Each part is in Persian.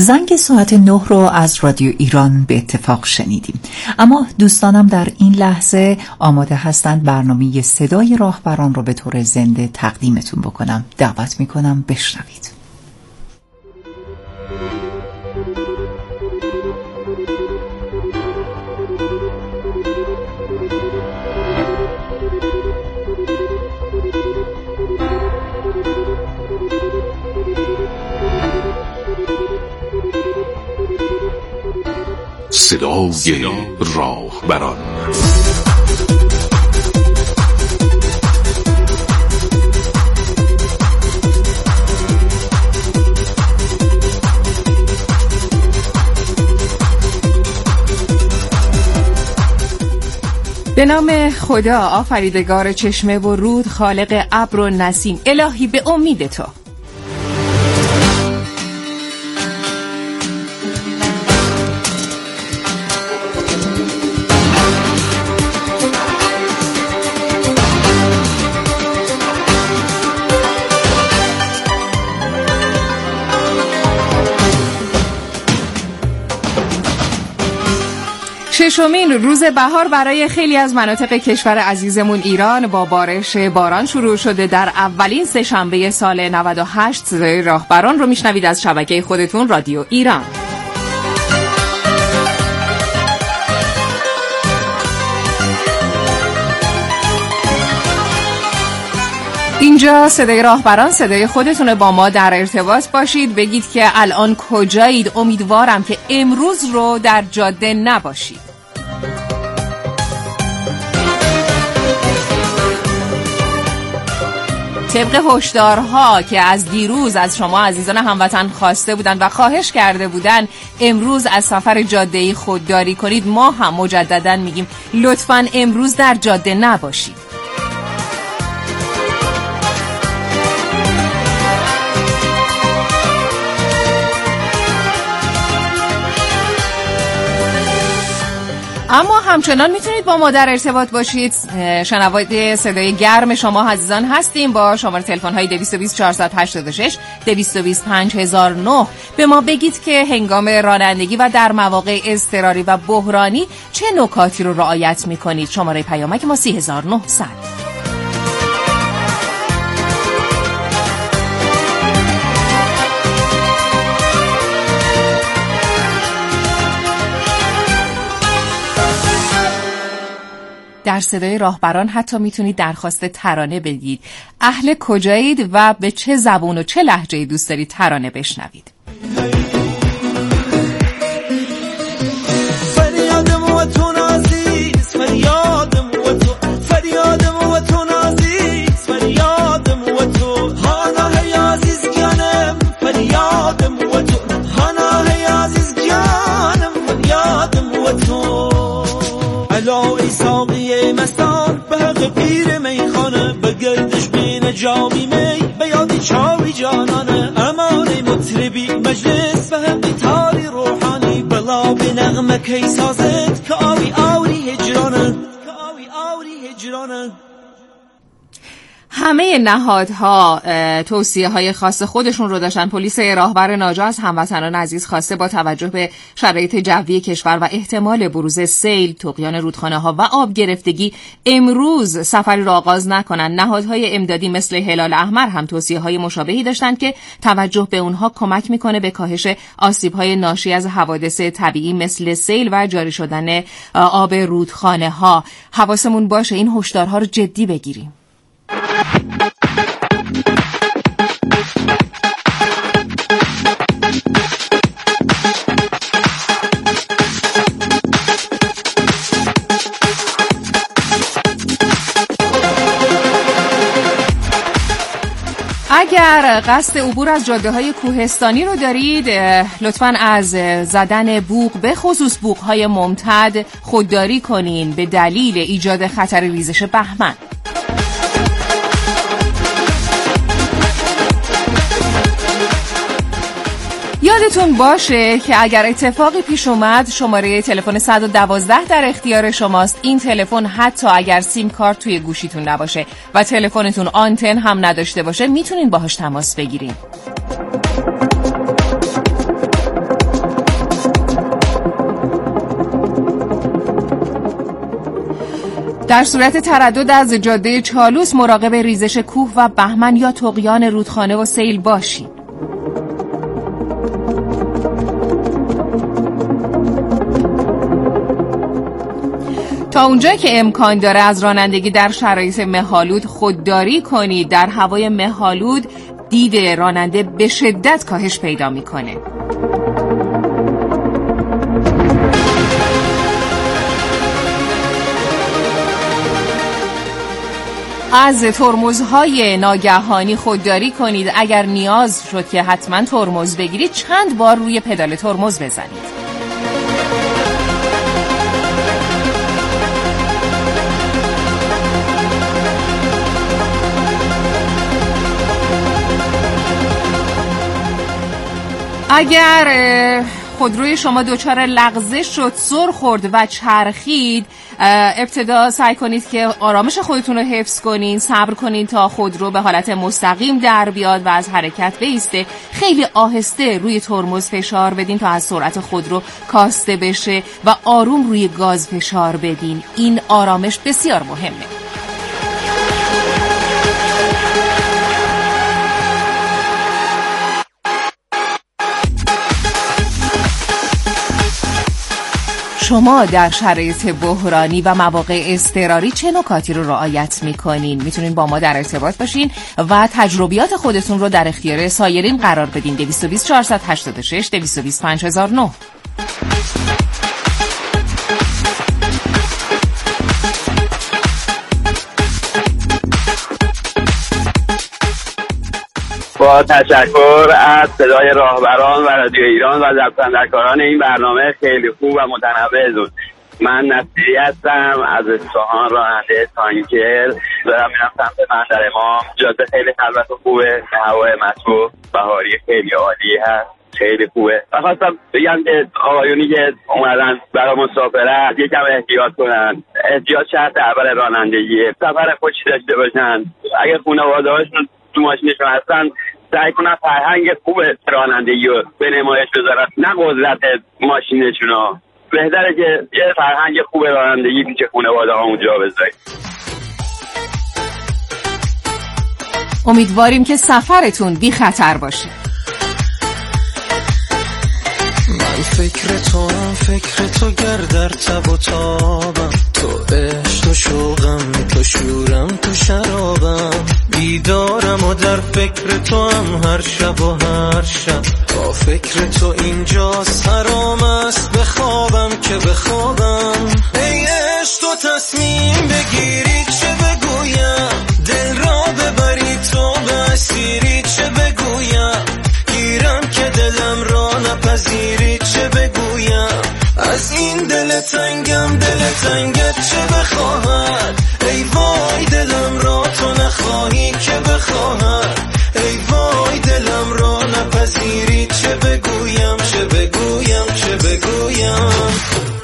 زنگ ساعت 9 رو از رادیو ایران به اتفاق شنیدیم، اما دوستانم در این لحظه آماده هستند برنامه صدای راهبران رو به طور زنده تقدیمتون بکنم. دعوت میکنم بشنوید. صدای راهبران. به نام خدا آفریدگار چشمه و رود، خالق ابر و نسیم، الهی به امید تو. ششمین روز بهار برای خیلی از مناطق کشور عزیزمون ایران با بارش باران شروع شده. در اولین سه‌شنبه سال 98 صدای راهبران رو میشنوید از شبکه خودتون رادیو ایران. اینجا صدای راهبران، صدای خودتونه. با ما در ارتباط باشید، بگید که الان کجایید. امیدوارم که امروز رو در جاده نباشید. طبق هشدارها که از دیروز از شما عزیزان هموطن خواسته بودن و خواهش کرده بودن امروز از سفر جاده‌ای خودداری کنید، ما هم مجددا میگیم لطفاً امروز در جاده نباشید. اما همچنان میتونید با ما در ارتباط باشید. شنوای صدای گرم شما عزیزان هستیم. با شماره تلفن های 220 486 220 5009 به ما بگید که هنگام رانندگی و در مواقع اضطراری و بحرانی چه نکاتی رو رعایت میکنید. شماره پیامک ما 3900. در صدای راهبران حتی میتونید درخواست ترانه بدید. اهل کجایید و به چه زبون و چه لهجه‌ای دوست دارید ترانه بشنوید؟ فریادم و تو نازیز، فریادم و تو، فریادم و تو نازیز، فریادم و تو، هانه عزیز جانم، فریادم و تو، هانه عزیز جانم، فریادم و تو. علا ساقی مستان به حق پیر میخانه، بگردش بین جامی می به یادی چاوی جانانه. امانه مطربی مجلس به حق تاری روحانی، بلا به نغمه کی سازد که آوی آوری هجرانه، که آوی آوری هجرانه. همه نهادها توصیه های خاص خودشون رو داشتن. پلیس راهبر ناجا از هموطنان عزیز خواسته با توجه به شرایط جوی کشور و احتمال بروز سیل، طغیان رودخانه ها و آب گرفتگی امروز سفری را آغاز نکنن. نهادهای امدادی مثل هلال احمر هم توصیه های مشابهی داشتن که توجه به اونها کمک میکنه به کاهش آسیب های ناشی از حوادث طبیعی مثل سیل و جاری شدن آب رودخانه ها. حواسمون باشه این هشدارها رو جدی بگیریم. اگر قصد عبور از جاده‌های کوهستانی رو دارید، لطفاً از زدن بوق به خصوص بوق‌های ممتد خودداری کنین به دلیل ایجاد خطر ریزش بهمن. یادتون باشه که اگر اتفاقی پیش اومد شماره تلفن 112 در اختیار شماست. این تلفن حتی اگر سیم کارت توی گوشیتون نباشه و تلفنتون آنتن هم نداشته باشه میتونین باهاش تماس بگیرین. در صورت تردد از جاده چالوس مراقب ریزش کوه و بهمن یا طغیان رودخانه و سیل باشید. تا اونجایی که امکان داره از رانندگی در شرایط مه‌آلود خودداری کنید. در هوای مه‌آلود دید راننده به شدت کاهش پیدا میکنه. از ترمزهای ناگهانی خودداری کنید. اگر نیاز شد که حتما ترمز بگیرید چند بار روی پدال ترمز بزنید. اگر خودروی شما دچار لغزش شد، سر خورد و چرخید، ابتدا سعی کنید که آرامش خودتون رو حفظ کنین، صبر کنین تا خودرو به حالت مستقیم در بیاد و از حرکت بایسته. خیلی آهسته روی ترمز فشار بدین تا از سرعت خودرو کاسته بشه و آروم روی گاز فشار بدین. این آرامش بسیار مهمه. شما در شرایط بحرانی و مواقع اضطراری چه نکاتی رو رعایت میکنین؟ میتونین با ما در ارتباط باشین و تجربیات خودتون رو در اختیار سایرین قرار بدین. 220 486 220 5009. با تشکر از صدای راهبران و رادیو ایران و ضبط‌اندرکاران این برنامه خیلی خوب و متنوع. من نصیری هستم از اصفهان، راننده تانکر. دارم میرم سمت بندر امام. جاده خیلی خلوت و خوبه، هوای مطبوع بهاری خیلی عالی هست، خیلی خوبه. و خواستم بگم که آقایونی که اومدن برای مسافرت یکم احتیاط کنن. احتیاط شرط اول رانندگیه. سفر خوشی داشته باشن. اگه خانواده‌هاشون تو ماشینشون هستن سعی کنن فرهنگ خوب رانندگی رو به نمایش بذارن، نه قدرت ماشینشون رو. بهتره که یه فرهنگ خوب رانندگی پیش خانواده ها اونجا بذارید. امیدواریم که سفرتون بی خطر باشه. من فکر تو گردر تب و تابم، تو عشق و شوقم، تو شورم تو شرابم، بیدارم و در فکر تو هم هر شب و هر شب، با فکر تو اینجاست حرام است بخوابم که بخوابم. ای عشق تو تصمیم بگیری چه بگویم، دل را ببری تو به اسیری چه بگویم، گیرم که دلم را نپذیری چه بگویم، از این دل تنگم دل تنگت چه بخواهد، ای وای دلم را تو نخواهی که بخواهد، ای وای دلم را نپذیری چه بگویم چه بگویم چه بگویم.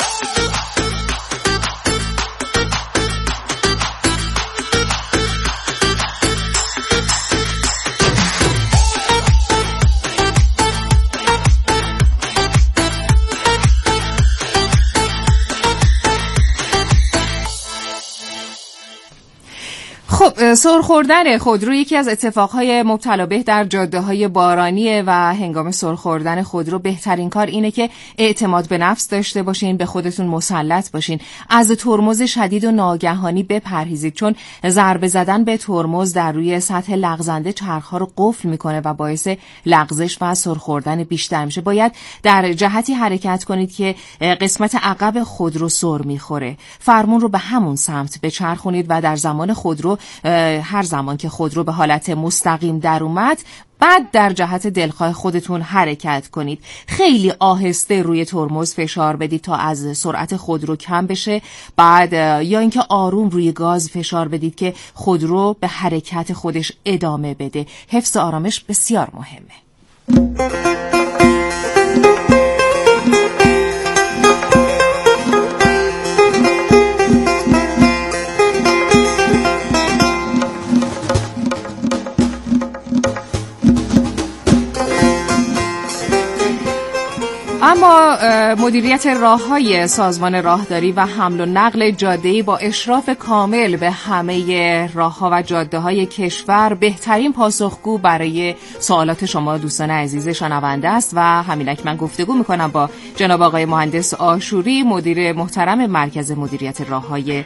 خب، سر خوردن خودرو یکی از اتفاقهای مبتلا به در جاده‌های بارانیه و هنگام سر خوردن خودرو بهترین کار اینه که اعتماد به نفس داشته باشین، به خودتون مسلط باشین، از ترمز شدید و ناگهانی بپرهیزید، چون ضربه زدن به ترمز در روی سطح لغزنده چرخ‌ها رو قفل میکنه و باعث لغزش و سر خوردن بیشتر میشه. باید در جهتی حرکت کنید که قسمت عقب خودرو سر میخوره. فرمون رو به همون سمت بچرخونید و در زمان خودرو، هر زمان که خودرو به حالت مستقیم در اومد، بعد در جهت دلخواه خودتون حرکت کنید. خیلی آهسته روی ترمز فشار بدید تا از سرعت خودرو کم بشه. بعد یا اینکه آروم روی گاز فشار بدید که خودرو به حرکت خودش ادامه بده. حفظ آرامش بسیار مهمه. اما مدیریت راههای سازمان راهداری و حمل و نقل جاده‌ای با اشراف کامل به همه راهها و جاده‌های کشور بهترین پاسخگو برای سوالات شما دوستان عزیز شنونده است و همینک من گفتگو میکنم با جناب آقای مهندس آشوری، مدیر محترم مرکز مدیریت راههای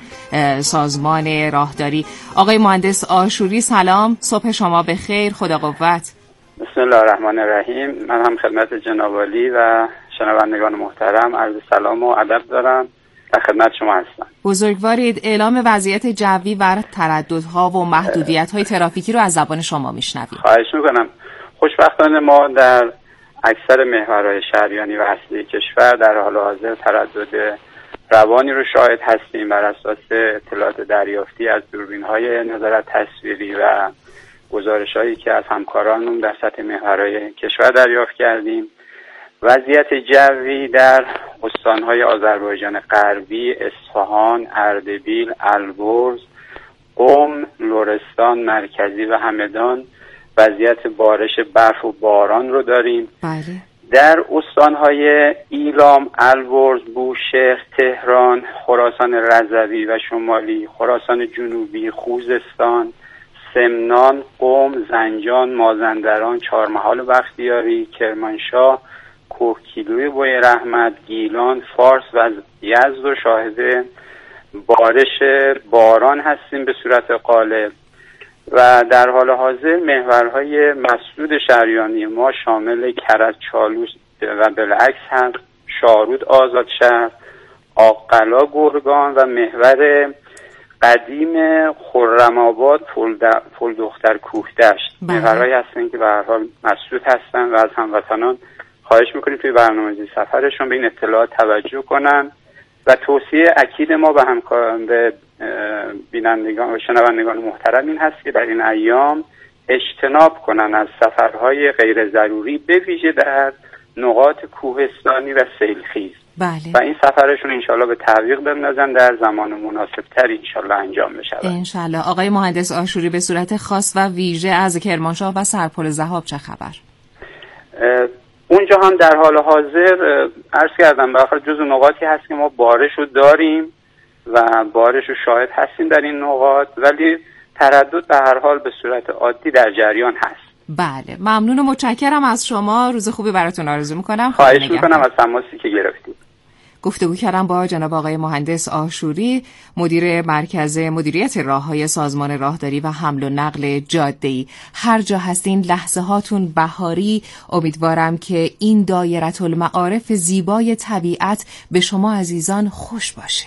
سازمان راهداری. آقای مهندس آشوری سلام، صبح شما بخیر، خدا قوت. بسم الله الرحمن الرحیم. من هم خدمت جناب عالی و شنوندگان محترم عرض سلام و ادب دارم و خدمت شما هستم. بزرگوارید، اعلام وضعیت جوی و ترددها و محدودیت‌های ترافیکی رو از زبان شما میشنویم. خواهش میکنم. خوشبختانه ما در اکثر محورهای شهریانی و اصلی کشور در حال حاضر تردد روانی رو شاهد هستیم بر اساس اطلاعات دریافتی از دوربین‌های نظارت تصویری و گزارش‌هایی که از همکارانمون در سطح محورهای کشور دریافت کردیم. وضعیت جوی در استان‌های آذربایجان غربی، اصفهان، اردبیل، البرز، قم، لرستان مرکزی و همدان وضعیت بارش برف و باران رو داریم. بله. در استان‌های ایلام، البرز، بوشهر، تهران، خراسان رضوی و شمالی، خراسان جنوبی، خوزستان، سمنان، قم، زنجان، مازندران، چهارمحال بختیاری، کرمانشاه، کوهگیلوی بوی رحمت، گیلان، فارس و یزد و شاهد بارش باران هستیم به صورت غالب. و در حال حاضر محورهای مسدود شهریانی ما شامل کرج، چالوس و بالعکس هست، شارود، آزادشهر، آقلا، گرگان و محور قدیم خرم‌آباد، فلدختر، کوهدشت. محورهایی هستن که به هر حال مسدود هستن و از هموطنان خواهش میکنیم توی برنامه‌ریزی سفرشون به این اطلاعات توجه کنن و توصیه اکید ما به بینندگان و شنوندگان محترم این هست که در این ایام اجتناب کنن از سفرهای غیر ضروری، به ویژه در نقاط کوهستانی و سیلخیز. بله. و این سفرشون انشالله به تعویق بندازن در زمان مناسب تری انشالله انجام بشه. انشالله. آقای مهندس آشوری، به صورت خاص و ویژه از کرمانشاه و سرپل ذهاب چه خبر؟ اونجا هم در حال حاضر عرض کردم به آخر جزو نقاطی هست که ما بارش رو داریم و بارش رو شاهد هستیم در این نقاط، ولی تردد به هر حال به صورت عادی در جریان هست. بله، ممنون و متشکرم از شما. روز خوبی براتون آرزو میکنم. خواهش میکنم از تماسی که گرفتید. گفتگو کردم با جناب آقای مهندس آشوری، مدیر مرکز مدیریت راههای سازمان راهداری و حمل و نقل جاده‌ای. هر جا هستین لحظه هاتون بهاری. امیدوارم که این دایره المعارف زیبای طبیعت به شما عزیزان خوش باشه.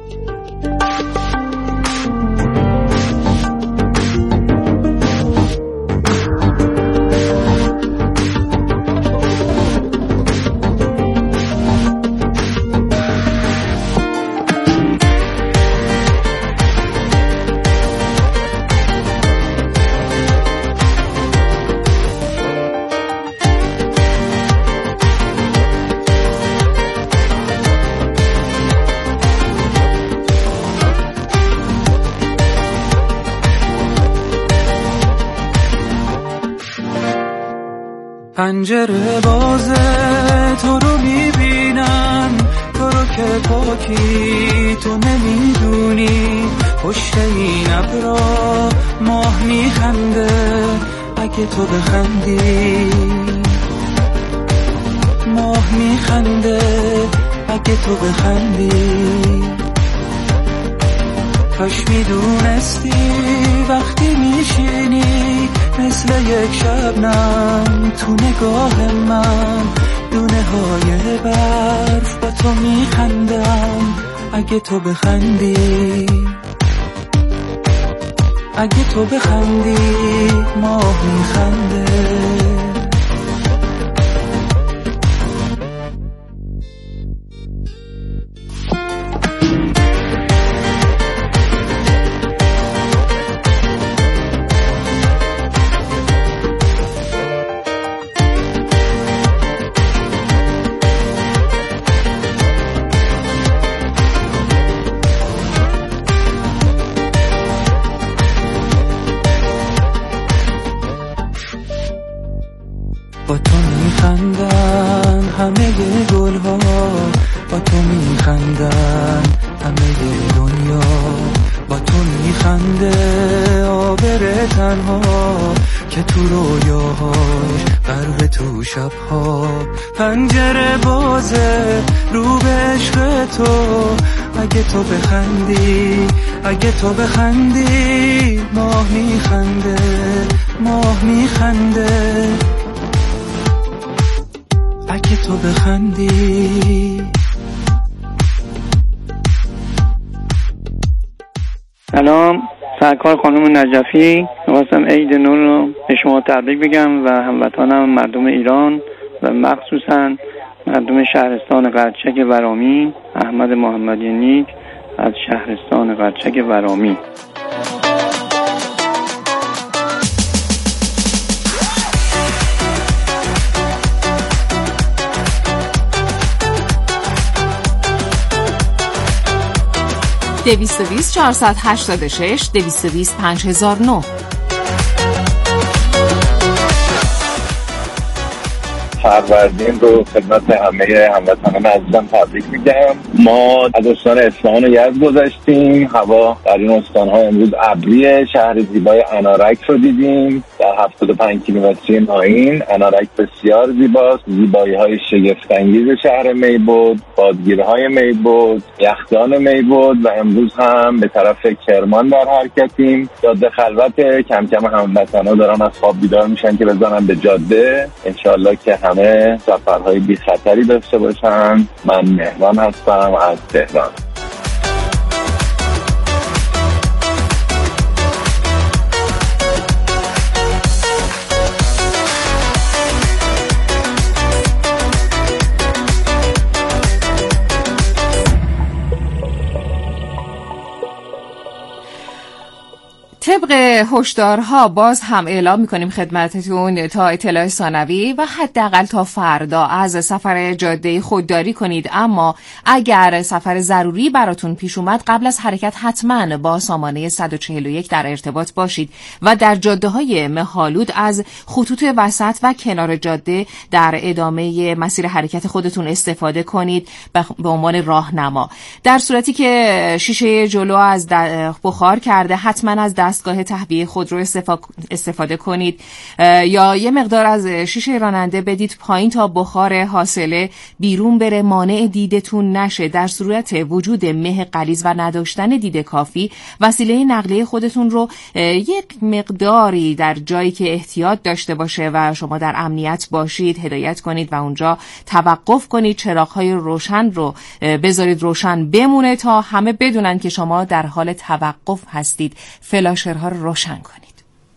پنجره بازه تو رو میبینم، تو رو که پاکی تو نمیدونی، پشت این ابرا ماه میخنده اگه تو بخندی، ماه میخنده اگه تو بخندی. کاش میدونستی وقتی میشینی مثل یک شبنم تو نگاه من، دونه های برف با تو میخندم اگه تو بخندی، اگه تو بخندی ماه میخنده. میخندن همه دنیا، با تو میخنده آبر تنها که تو رویاهاش غرق تو شبها. پنجره بازه رو به عشق تو، اگه تو بخندی، اگه تو بخندی ماه میخنده، ماه میخنده اگه تو بخندی. سلام، سرکار خانم نجفی. می‌خواستم عید نو رو به شما تبریک بگم و هموطنم مردم ایران و مخصوصاً مردم شهرستان قرچک ورامی. احمد محمدی نیک از شهرستان قرچک ورامی. دویست 486 220 5009. فروردین رو خدمت همه هموطنان عزیزم تبریک میگم. ما از استان اصفهان و یزد گذشتیم. هوا در این استان‌ها امروز ابریه. شهر زیبای انارک رو دیدیم در 75 کیلومتری ماین. انارک بسیار زیباست. زیبایی‌های شگفت‌انگیز شهر میبود، بادگیرهای میبود، یخدان میبود و امروز هم به طرف کرمان در حرکتیم. جاده خلوت، کم کم هموطنان دارن از خواب بیدار میشن که بزنن به جاده. انشالله که همه سفرهای بی خطری داشته باشن. من مهران هستم از تهران. طبق هشدارها باز هم اعلام میکنیم خدمتتون تا اطلاع ثانوی و حداقل تا فردا از سفر جاده خودداری کنید. اما اگر سفر ضروری براتون پیش اومد قبل از حرکت حتما با سامانه 141 در ارتباط باشید و در جاده‌های مه‌آلود از خطوط وسط و کنار جاده در ادامه مسیر حرکت خودتون استفاده کنید به عنوان راهنما. در صورتی که شیشه جلو از بخار کرده حتما از دستگاه تهویه خودرو استفاده کنید یا یه مقدار از شیشه راننده بدید پایین تا بخار حاصله بیرون بره، مانع دیدتون نشه. در صورت وجود مه غلیظ و نداشتن دید کافی وسیله نقلیه خودتون رو یک مقداری در جایی که احتیاط داشته باشه و شما در امنیت باشید هدایت کنید و اونجا توقف کنید. چراغ‌های روشن رو بذارید روشن بمونه تا همه بدونن که شما در حال توقف هستید. فلاشرها رو روشن کنید.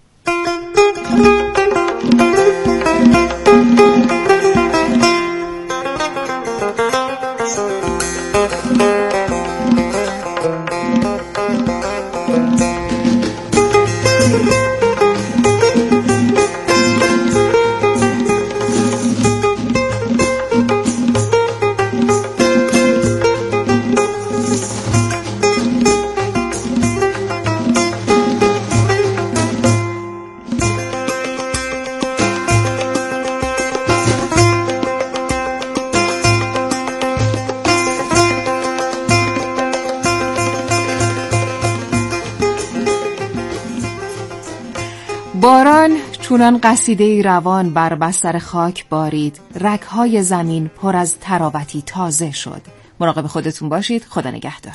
باران چونان قصیده روان بر بستر خاک بارید، رگ‌های زمین پر از تراوتی تازه شد. مراقب خودتون باشید. خدا نگهدار.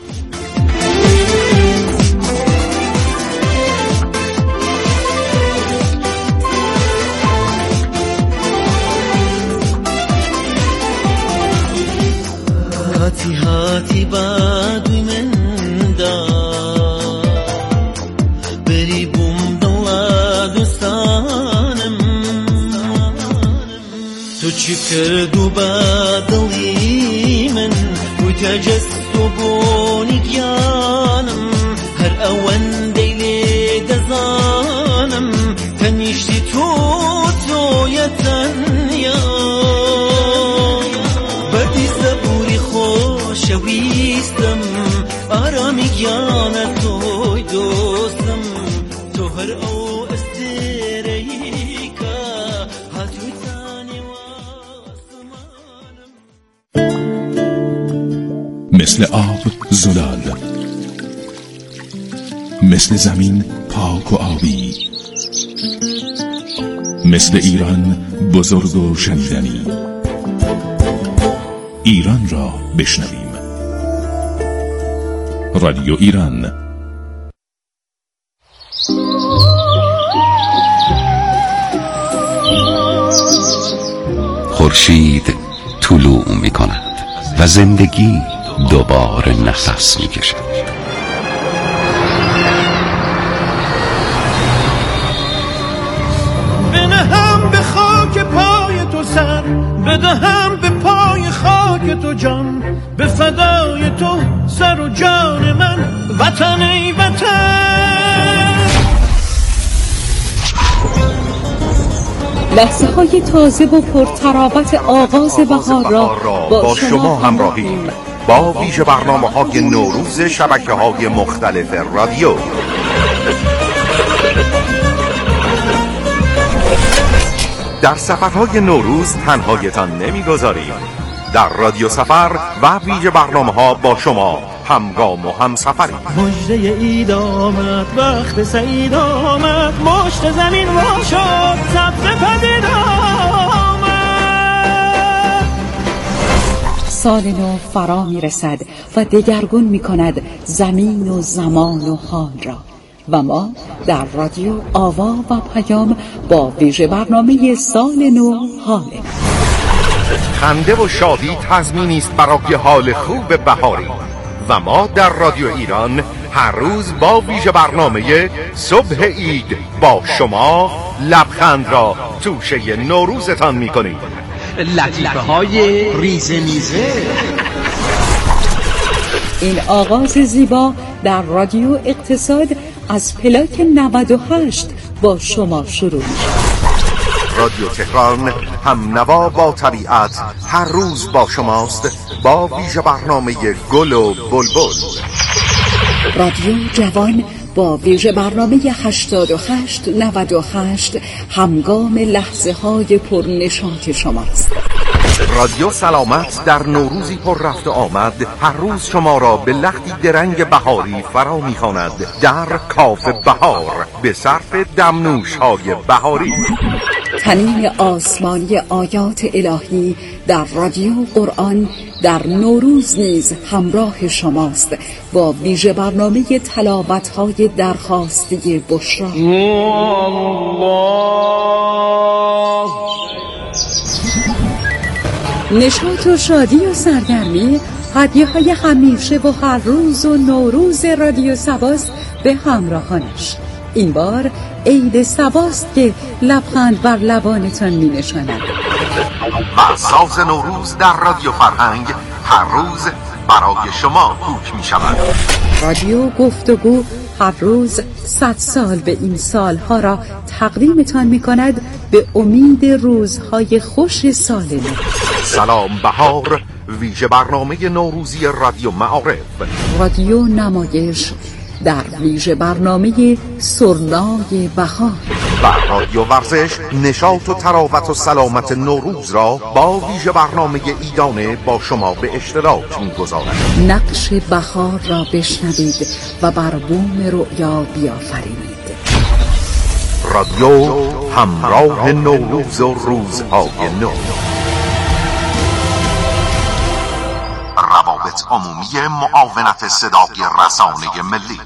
هاتی هاتی بدوی من دا بری بوم دوستانم تو چی کردو بدلی من و تجسو بونی گیانم هر اوان دیلی دزانم تنیشتی تو یتنیا بدی صبوری خوشویستم آرامی گیانه توی دوستم تو هر او استریی که هاتوی تانی و مثل آب زلال، مثل زمین پاک و آبی، مثل ایران بزرگ و شنیدنی. ایران را بشنویم. رادیو ایران. خورشید طلوع می کند و زندگی دوباره نفس می کشد. بنهم به خاک پای تو سر، بدهم به پای خاک تو جان، به فدای تو سر و جان من، وطن ای وطن. لحظه های تازه و پرتراوت آغاز بهار را با شما همراهیم. با ویژه برنامه‌های نوروز شبکه‌های مختلف رادیو. در سفرهای نوروز تنهایتان نمیگذاریم. در رادیو سفر و ویژه برنامه‌ها با شما همگام و همسفریم. مژده عید آمد، وقت سعید آمد، مشت زمین وا شد، سبزه پدید آمد. سال نو فرا می رسد و دگرگون می کند زمین و زمان و حال را، و ما در رادیو آوا و پیام با ویژه برنامه سال نو حاله. خنده و شادی تضمینی است برای حال خوب بهاری، و ما در رادیو ایران هر روز با ویژه برنامه صبح عید با شما لبخند را توشه نوروزتان می‌کنیم. لطیفه های ریزه میزه. این آغاز زیبا در رادیو اقتصاد از پلاک 98 با شما شروع می‌شود. رادیو تهران هم نوا با طبیعت هر روز با شماست با ویژه برنامه گل و بلبل. رادیو جوان با ویژه برنامه 88-98 همگام لحظه های پرنشاط شماست. رادیو سلامت در نوروزی پر رفت آمد هر روز شما را به لختی درنگ بهاری فرا می‌خواند در کاف بهار به صرف دمنوش های بهاری. تنین آسمانی آیات الهی در رادیو قرآن در نوروز نیز همراه شماست با ویژه برنامه تلاوت‌های درخواسته بشرا. نشاط و شادی و سرگرمی، هدیه‌های همیشه و هر روز و نوروز رادیو سباست به همراهانش. این بار عید سباست که لبخند بر لبانتان می نشاند. و ساز نوروز در رادیو فرهنگ هر روز برای شما کوک می شود. رادیو گفتگو هر روز 100 سال به این سالها را تقدیمتان می کند به امید روزهای خوش سال نو. سلام بهار، ویژه برنامه نوروزی رادیو معارف. رادیو نمایش در ویژه برنامه سرنای بهار. و رادیو ورزش نشاط و تراوت و سلامت نوروز را با ویژه برنامه ایدانه با شما به اشتراک می‌گذارد. نقش بهار را بشنوید و بر بوم رؤیا بیافرینید. رادیو همراه نوروز و روزهای نو. روابط عمومی معاونت صدای رسانه ملی.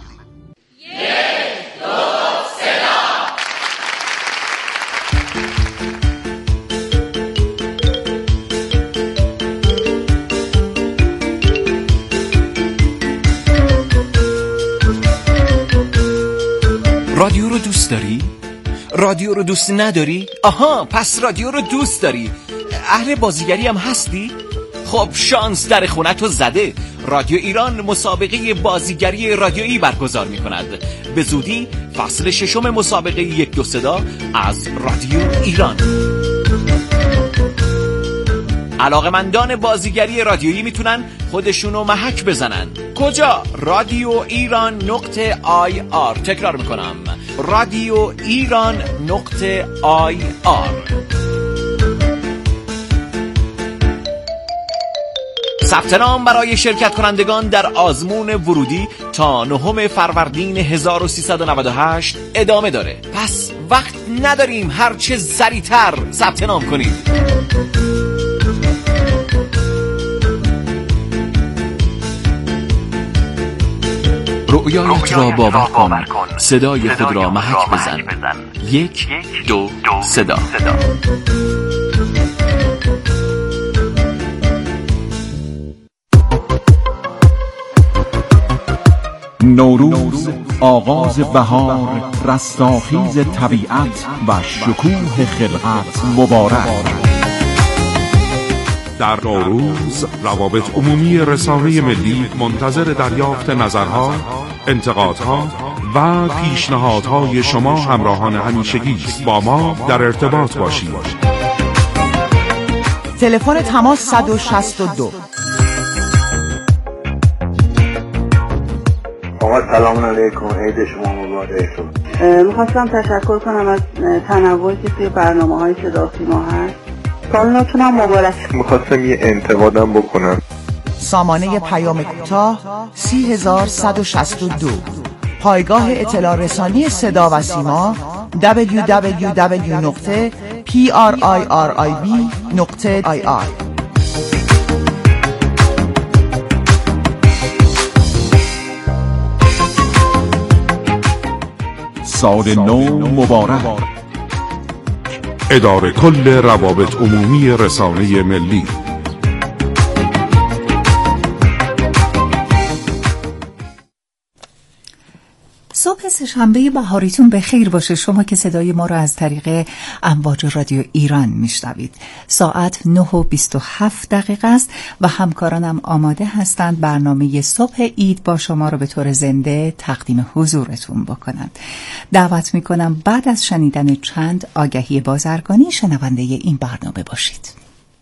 رادیو رو دوست داری؟ رادیو رو دوست نداری؟ آها، پس رادیو رو دوست داری. اهل بازیگری هم هستی؟ خب شانس در خونتو زده. رادیو ایران مسابقه بازیگری رادیویی برگزار می کند. به زودی فصل 6 مسابقه 1-2 صدا از رادیو ایران. علاقمندان بازیگری رادیویی میتونن خودشونو محک بزنن. کجا؟ رادیو ایران .ir. تکرار میکنم، رادیو ایران .ir. ثبت نام برای شرکت کنندگان در آزمون ورودی تا 9 فروردین 1398 ادامه داره. پس وقت نداریم، هرچه سریعتر ثبت نام کنید. رؤیایت را باور کن، صدای خود را محک بزن. 1 2 صدا. نوروز، آغاز بهار، رستاخیز طبیعت و شکوه خلقت مبارک. در نوروز روابط عمومی رسانه ملی منتظر دریافت نظرها، انتقادها و پیشنهادهای شما همراهان همیشگی است. با ما در ارتباط باشید. تلفن تماس 162. آقا سلام علیکم، عید شما مبارک. میخواستم تشکر کنم از تنوعی که توی برنامه‌های صدا سیما هست. سالتون هم مبارک. میخواستم یه انتقادم بکنم. سامانه پیام کوتاه 30162. پایگاه اطلاع رسانی صدا و سیما www.prioib.ir. سال نو مبارک. اداره کل روابط عمومی رسانه ملی. صبح سه‌شنبه بهاریتون به خیر باشه. شما که صدای ما را از طریق امواج رادیو ایران میشنوید. ساعت 9:27 است و همکارانم آماده هستند برنامه صبح عید با شما را به طور زنده تقدیم حضورتون بکنند. دعوت میکنم بعد از شنیدن چند آگهی بازرگانی شنونده این برنامه باشید.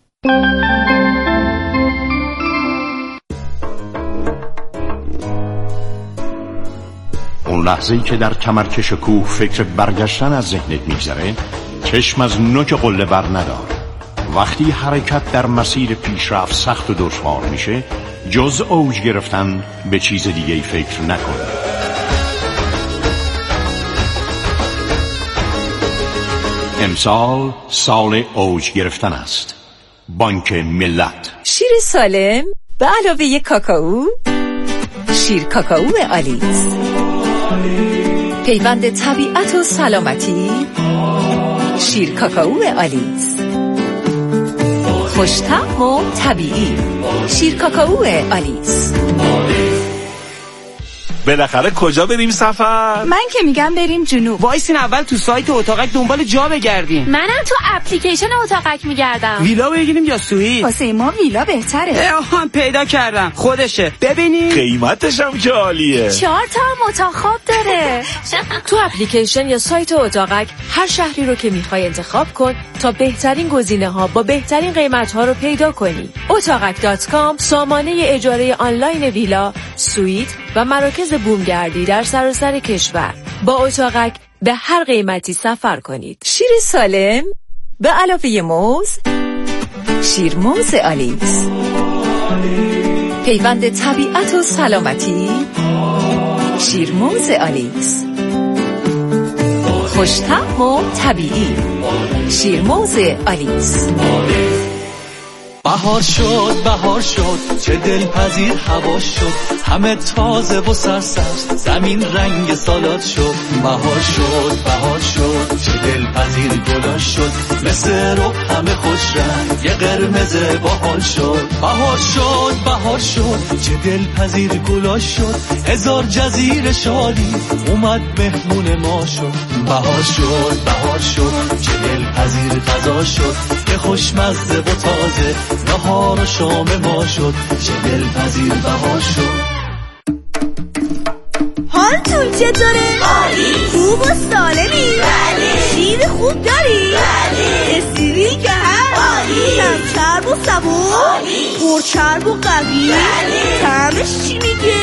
اون لحظه‌ای که در کمرکش کوه فکر برگشتن از ذهنت میگذره، چشم از نوک قله بر ندار. وقتی حرکت در مسیر پیشرفت سخت و دشوار میشه، جز اوج گرفتن به چیز دیگه‌ای فکر نکن. امسال سال اوج گرفتن است. بانک ملت. شیر سالم به علاوه کاکائو، شیر کاکائو آلیس. پیوند طبیعت و سلامتی، شیر کاکائو آلیس. خوش‌طعم و طبیعی، شیر کاکائو آلیس. بالاخره کجا بریم سفر؟ من که میگم بریم جنوب. وایسین اول تو سایت اتاقک دنبال جا بگردیم. منم تو اپلیکیشن اتاقک میگردم. ویلا بگیریم یا سوئیت؟ واسه ما ویلا بهتره. پیدا کردم، خودشه. ببینیم قیمتش هم که عالیه. 4 تا اتاق خواب داره. تو اپلیکیشن یا سایت اتاقک هر شهری رو که میخوای انتخاب کن تا بهترین گزینه‌ها با بهترین قیمت‌ها رو پیدا کنی. اتاقک.com سامانه اجاره آنلاین ویلا، سوئیت و مراکز بومگردی در سراسر کشور. با اتاقک به هر قیمتی سفر کنید. شیر سالم به علاوه موز، شیر موز آلیس. پیوند طبیعت و سلامتی، شیر موز آلیس. خوش‌طعم و طبیعی، شیر موز آلیس. بهار شد چه دلپذیر هوا شد، همه تازه و سرسبز، زمین رنگ سالاد شد. بهار شد چه دلپذیر گلا شد، مثل رو همه خوش رنگ، یه قرمز باحال شد. بهار شد چه دلپذیر گلا شد، هزار جزیره شادی اومد مهمون ما شد. بهار شد چه دلپذیر غذا شد، یه خوشمزه و تازه نهار و شام ما شد. چه دلپذیر بهار شد. حالتون چطوره؟ عالی. خوب و سالمی؟ بله. شیر خوب داری؟ بله. استیری که هست؟ عالی. کم چرب و صبور؟ عالی. پرچرب و قوی؟ بله. طعمش چی میگه؟